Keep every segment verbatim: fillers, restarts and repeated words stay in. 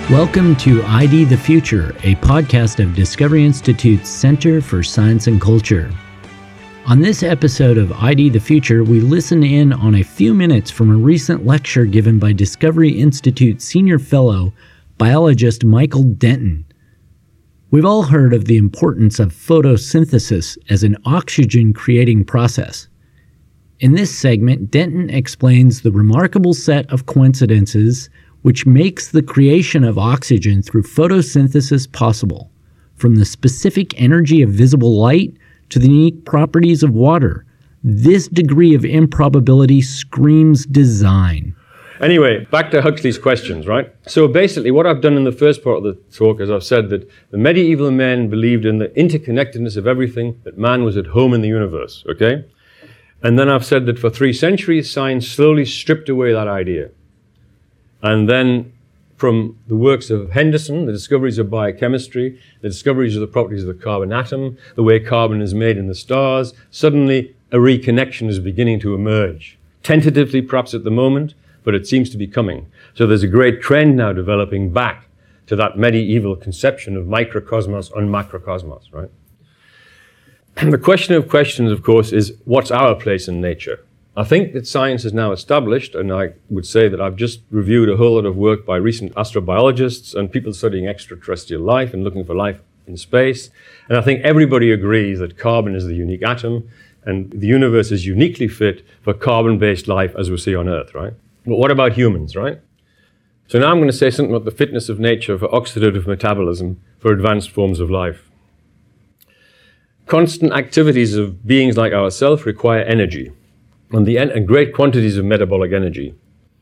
Welcome to I D the Future, a podcast of Discovery Institute's Center for Science and Culture. On this episode of I D the Future, we listen in on a few minutes from a recent lecture given by Discovery Institute Senior Fellow, biologist Michael Denton. We've all heard of the importance of photosynthesis as an oxygen-creating process. In this segment, Denton explains the remarkable set of coincidences which makes the creation of oxygen through photosynthesis possible, from the specific energy of visible light to the unique properties of water. This degree of improbability screams design. Anyway, back to Huxley's questions, right? So basically what I've done in the first part of the talk is I've said that the medieval men believed in the interconnectedness of everything, that man was at home in the universe, okay? And then I've said that for three centuries, science slowly stripped away that idea. And then from the works of Henderson, the discoveries of biochemistry, the discoveries of the properties of the carbon atom, the way carbon is made in the stars, suddenly a reconnection is beginning to emerge. Tentatively, perhaps at the moment, but it seems to be coming. So there's a great trend now developing back to that medieval conception of microcosmos and macrocosmos, right? And the question of questions, of course, is what's our place in nature? I think that science is now established, and I would say that I've just reviewed a whole lot of work by recent astrobiologists and people studying extraterrestrial life and looking for life in space. And I think everybody agrees that carbon is the unique atom, and the universe is uniquely fit for carbon-based life as we see on Earth, right? But what about humans, right? So now I'm going to say something about the fitness of nature for oxidative metabolism for advanced forms of life. Constant activities of beings like ourselves require energy. And, the en- and great quantities of metabolic energy.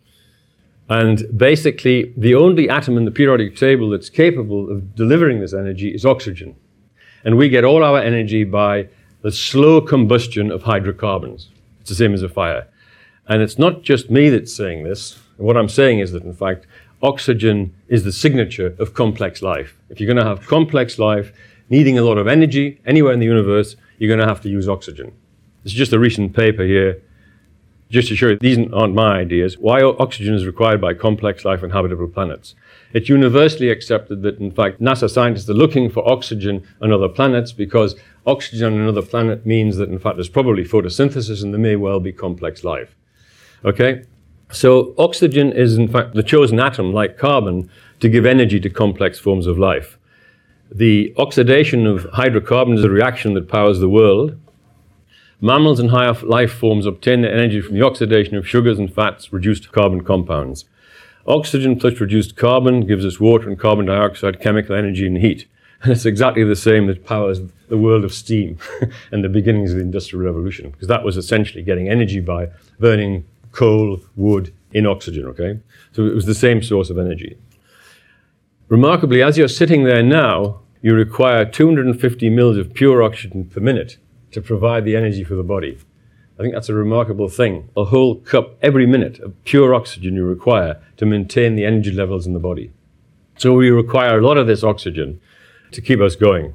And basically, the only atom in the periodic table that's capable of delivering this energy is oxygen. And we get all our energy by the slow combustion of hydrocarbons. It's the same as a fire. And it's not just me that's saying this. What I'm saying is that, in fact, oxygen is the signature of complex life. If you're going to have complex life needing a lot of energy anywhere in the universe, you're going to have to use oxygen. This is just a recent paper here. Just to show you, these aren't my ideas, why oxygen is required by complex life on habitable planets. It's universally accepted that, in fact, NASA scientists are looking for oxygen on other planets because oxygen on another planet means that, in fact, there's probably photosynthesis and there may well be complex life. Okay? So oxygen is, in fact, the chosen atom, like carbon, to give energy to complex forms of life. The oxidation of hydrocarbons is a reaction that powers the world. Mammals and higher life forms obtain their energy from the oxidation of sugars and fats, reduced to carbon compounds. Oxygen plus reduced carbon gives us water and carbon dioxide, chemical energy and heat. And it's exactly the same that powers the world of steam and the beginnings of the Industrial Revolution, because that was essentially getting energy by burning coal, wood in oxygen, okay? So it was the same source of energy. Remarkably, as you're sitting there now, you require two hundred fifty mils of pure oxygen per minute to provide the energy for the body. I think that's a remarkable thing. A whole cup every minute of pure oxygen you require to maintain the energy levels in the body. So we require a lot of this oxygen to keep us going.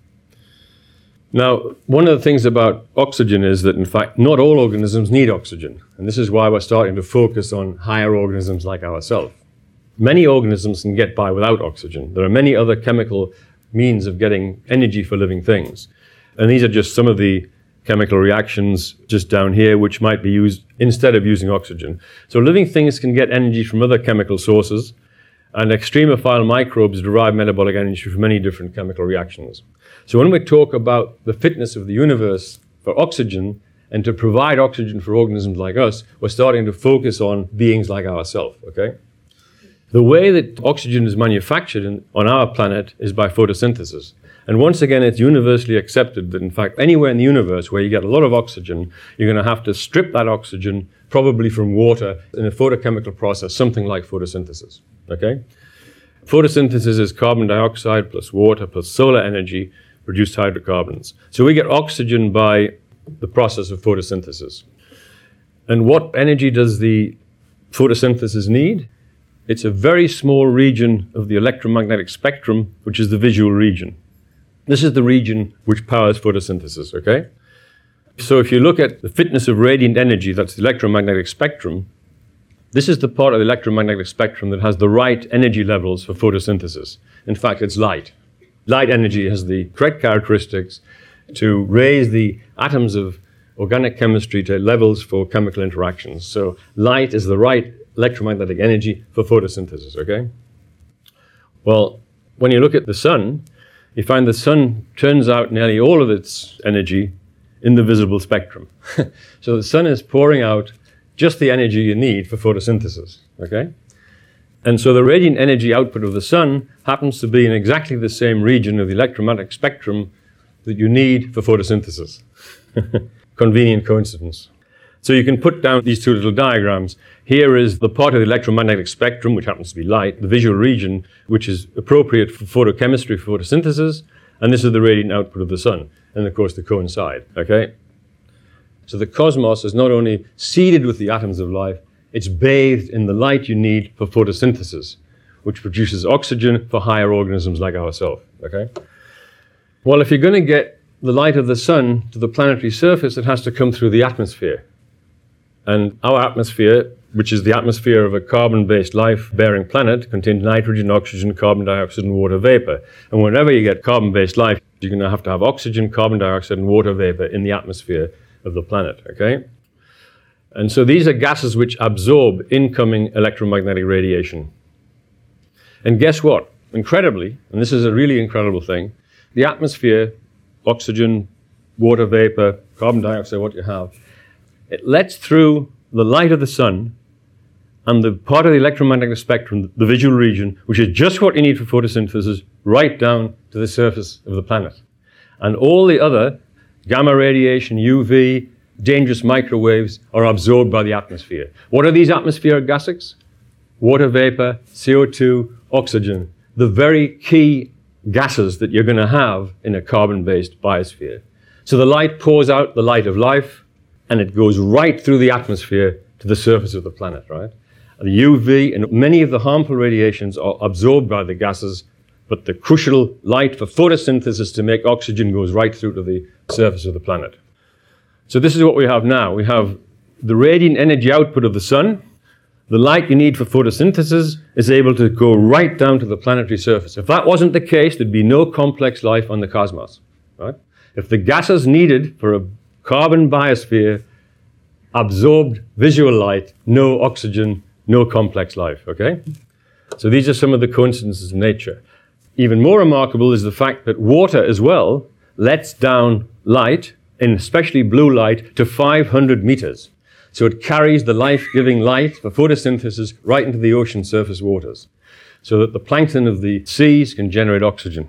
Now, one of the things about oxygen is that, in fact, not all organisms need oxygen. And this is why we're starting to focus on higher organisms like ourselves. Many organisms can get by without oxygen. There are many other chemical means of getting energy for living things. And these are just some of the chemical reactions just down here, which might be used instead of using oxygen. So living things can get energy from other chemical sources, and extremophile microbes derive metabolic energy from many different chemical reactions. So when we talk about the fitness of the universe for oxygen and to provide oxygen for organisms like us, we're starting to focus on beings like ourselves, okay? The way that oxygen is manufactured in, on our planet is by photosynthesis. And once again, it's universally accepted that, in fact, anywhere in the universe where you get a lot of oxygen, you're going to have to strip that oxygen, probably from water, in a photochemical process, something like photosynthesis, okay? Photosynthesis is carbon dioxide plus water plus solar energy, reduced hydrocarbons. So we get oxygen by the process of photosynthesis. And what energy does the photosynthesis need? It's a very small region of the electromagnetic spectrum, which is the visual region. This is the region which powers photosynthesis, okay? So if you look at the fitness of radiant energy, that's the electromagnetic spectrum, This is the part of the electromagnetic spectrum that has the right energy levels for photosynthesis. In fact, it's light. Light energy has the correct characteristics to raise the atoms of organic chemistry to levels for chemical interactions. So light is the right electromagnetic energy for photosynthesis, okay? Well, when you look at the sun, you find the sun turns out nearly all of its energy in the visible spectrum. So the sun is pouring out just the energy you need for photosynthesis, okay? And so the radiant energy output of the sun happens to be in exactly the same region of the electromagnetic spectrum that you need for photosynthesis. Convenient coincidence. So you can put down these two little diagrams. Here is the part of the electromagnetic spectrum, which happens to be light, the visual region, which is appropriate for photochemistry, for photosynthesis, and this is the radiant output of the sun. And of course, they coincide, okay? So the cosmos is not only seeded with the atoms of life, it's bathed in the light you need for photosynthesis, which produces oxygen for higher organisms like ourselves, okay? Well, if you're going to get the light of the sun to the planetary surface, it has to come through the atmosphere. And our atmosphere, which is the atmosphere of a carbon-based life-bearing planet, contains nitrogen, oxygen, carbon dioxide, and water vapor. And whenever you get carbon-based life, you're going to have to have oxygen, carbon dioxide, and water vapor in the atmosphere of the planet, okay? And so these are gases which absorb incoming electromagnetic radiation. And guess what? Incredibly, and this is a really incredible thing, the atmosphere, oxygen, water vapor, carbon dioxide, what you have, it lets through the light of the sun and the part of the electromagnetic spectrum, the visual region, which is just what you need for photosynthesis, right down to the surface of the planet. And all the other gamma radiation, U V, dangerous microwaves are absorbed by the atmosphere. What are these atmospheric gases? Water vapor, C O two, oxygen, the very key gases that you're going to have in a carbon-based biosphere. So the light pours out the light of life, and it goes right through the atmosphere to the surface of the planet, right? The U V and many of the harmful radiations are absorbed by the gases, but the crucial light for photosynthesis to make oxygen goes right through to the surface of the planet. So this is what we have now. We have the radiant energy output of the sun. The light you need for photosynthesis is able to go right down to the planetary surface. If that wasn't the case, there'd be no complex life on the cosmos, right? If the gases needed for a carbon biosphere absorbed visual light, no oxygen, no complex life, okay? So these are some of the coincidences in nature. Even more remarkable is the fact that water as well lets down light, and especially blue light, to five hundred meters. So it carries the life-giving light for photosynthesis right into the ocean surface waters, so that the plankton of the seas can generate oxygen.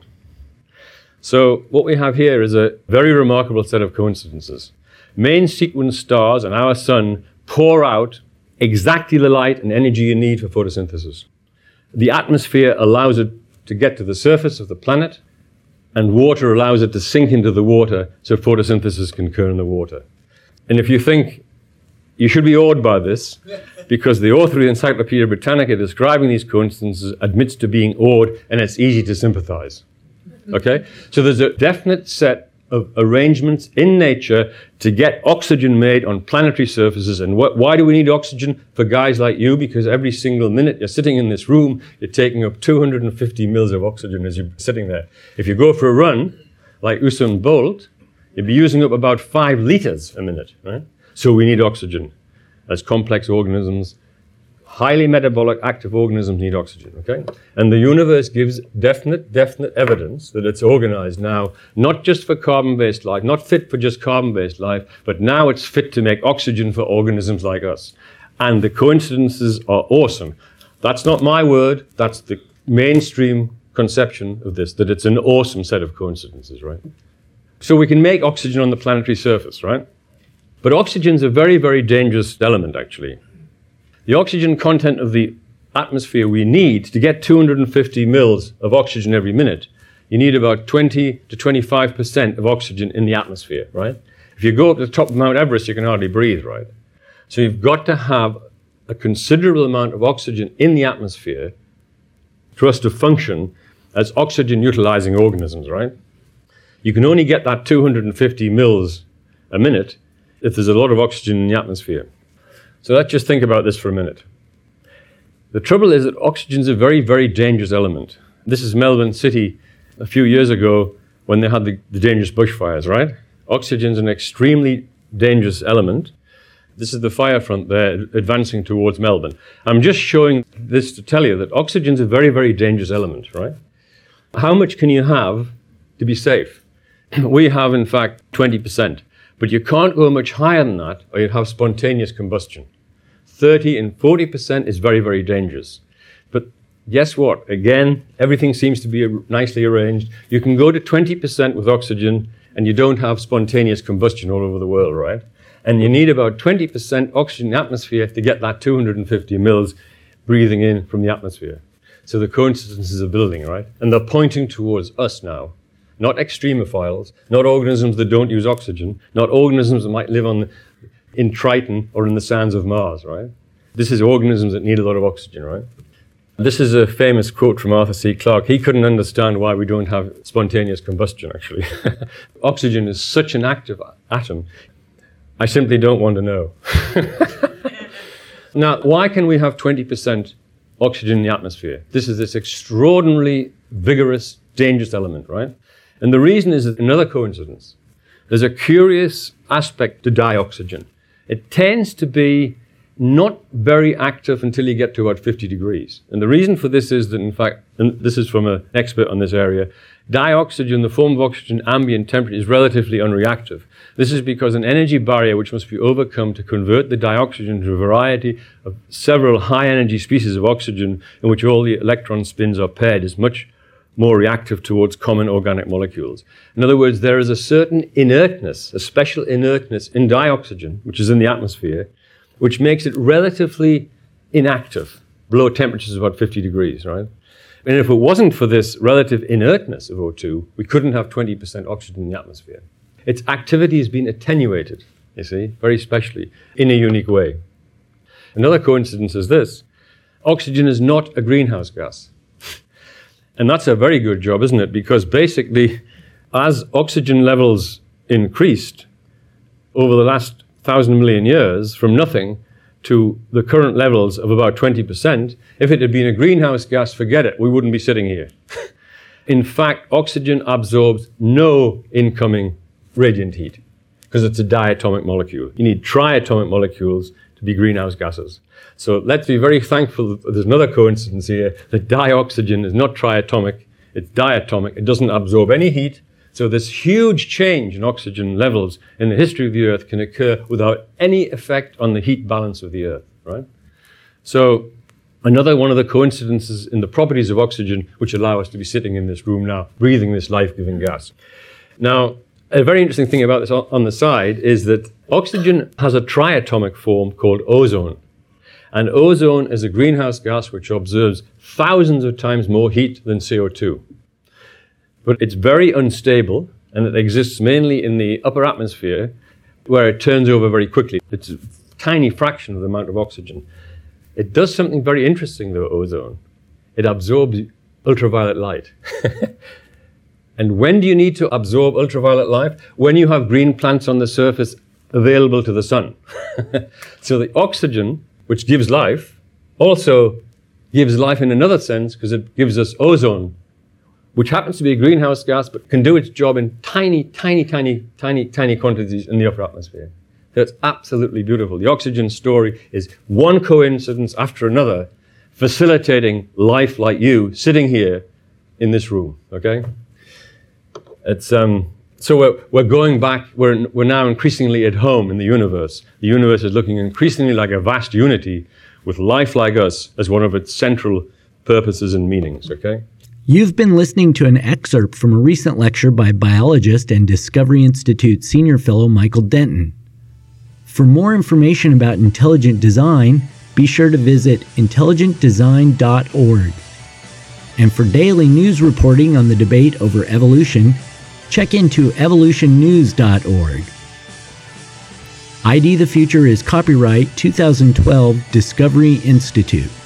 So what we have here is a very remarkable set of coincidences. Main sequence stars and our sun pour out exactly the light and energy you need for photosynthesis. The atmosphere allows it to get to the surface of the planet, and water allows it to sink into the water so photosynthesis can occur in the water. And if you think you should be awed by this, because the author of the Encyclopedia Britannica describing these coincidences admits to being awed, and it's easy to sympathize. Okay? So there's a definite set of arrangements in nature to get oxygen made on planetary surfaces. And wh- why do we need oxygen? For guys like you, because every single minute you're sitting in this room, you're taking up two hundred fifty mils of oxygen as you're sitting there. If you go for a run, like Usain Bolt, you'd be using up about five liters a minute, right? So we need oxygen. As complex organisms, highly metabolic active organisms need oxygen, okay? And the universe gives definite, definite evidence that it's organized now, not just for carbon-based life, not fit for just carbon-based life, but now it's fit to make oxygen for organisms like us. And the coincidences are awesome. That's not my word, that's the mainstream conception of this, that it's an awesome set of coincidences, right? So we can make oxygen on the planetary surface, right? But oxygen's a very, very dangerous element, actually. The oxygen content of the atmosphere we need to get two hundred fifty mils of oxygen every minute, you need about twenty to twenty-five percent of oxygen in the atmosphere, right? If you go up to the top of Mount Everest, you can hardly breathe, right? So you've got to have a considerable amount of oxygen in the atmosphere for us to function as oxygen-utilizing organisms, right? You can only get that two hundred fifty mils a minute if there's a lot of oxygen in the atmosphere. So let's just think about this for a minute. The trouble is that oxygen is a very, very dangerous element. This is Melbourne City a few years ago when they had the, the dangerous bushfires, right? Oxygen is an extremely dangerous element. This is the fire front there advancing towards Melbourne. I'm just showing this to tell you that oxygen is a very, very dangerous element, right? How much can you have to be safe? We have, in fact, twenty percent. But you can't go much higher than that or you'd have spontaneous combustion. thirty and forty percent is very, very dangerous. But guess what? Again, everything seems to be nicely arranged. You can go to twenty percent with oxygen and you don't have spontaneous combustion all over the world, right? And you need about twenty percent oxygen in the atmosphere to get that two hundred fifty mils breathing in from the atmosphere. So the coincidences are building, right? And they're pointing towards us now. Not extremophiles, not organisms that don't use oxygen, not organisms that might live on, in Triton or in the sands of Mars, right? This is organisms that need a lot of oxygen, right? This is a famous quote from Arthur C. Clarke. He couldn't understand why we don't have spontaneous combustion, actually. Oxygen is such an active atom. I simply don't want to know. Now, why can we have twenty percent oxygen in the atmosphere? This is this extraordinarily vigorous, dangerous element, right? And the reason is another coincidence. There's a curious aspect to dioxygen. It tends to be not very active until you get to about fifty degrees. And the reason for this is that, in fact, and this is from an expert on this area, dioxygen, the form of oxygen, ambient temperature, is relatively unreactive. This is because an energy barrier which must be overcome to convert the dioxygen to a variety of several high-energy species of oxygen in which all the electron spins are paired is much more reactive towards common organic molecules. In other words, there is a certain inertness, a special inertness in dioxygen, which is in the atmosphere, which makes it relatively inactive below temperatures of about fifty degrees, right? And if it wasn't for this relative inertness of O two, we couldn't have twenty percent oxygen in the atmosphere. Its activity has been attenuated, you see, very specially, in a unique way. Another coincidence is this. Oxygen is not a greenhouse gas. And that's a very good job, isn't it? Because basically, as oxygen levels increased over the last thousand million years from nothing to the current levels of about twenty percent, if it had been a greenhouse gas, forget it, we wouldn't be sitting here. In fact, oxygen absorbs no incoming radiant heat because it's a diatomic molecule. You need triatomic molecules to be greenhouse gases. So let's be very thankful that there's another coincidence here, that dioxygen is not triatomic, it's diatomic, it doesn't absorb any heat. So this huge change in oxygen levels in the history of the Earth can occur without any effect on the heat balance of the Earth, right? So another one of the coincidences in the properties of oxygen which allow us to be sitting in this room now, breathing this life-giving gas. Now, a very interesting thing about this on the side is that oxygen has a triatomic form called ozone. And ozone is a greenhouse gas which absorbs thousands of times more heat than C O two. But it's very unstable, and it exists mainly in the upper atmosphere, where it turns over very quickly. It's a tiny fraction of the amount of oxygen. It does something very interesting, though, ozone. It absorbs ultraviolet light. And when do you need to absorb ultraviolet light? When you have green plants on the surface available to the sun. So the oxygen, which gives life, also gives life in another sense, because it gives us ozone, which happens to be a greenhouse gas, but can do its job in tiny, tiny, tiny, tiny, tiny quantities in the upper atmosphere. So it's absolutely beautiful. The oxygen story is one coincidence after another, facilitating life like you sitting here in this room, okay? It's, um, so we're, we're going back, we're, we're now increasingly at home in the universe. The universe is looking increasingly like a vast unity with life like us as one of its central purposes and meanings, okay? You've been listening to an excerpt from a recent lecture by biologist and Discovery Institute senior fellow Michael Denton. For more information about intelligent design, be sure to visit intelligent design dot org. And for daily news reporting on the debate over evolution, check into evolution news dot org. I D the Future is copyright two thousand twelve Discovery Institute.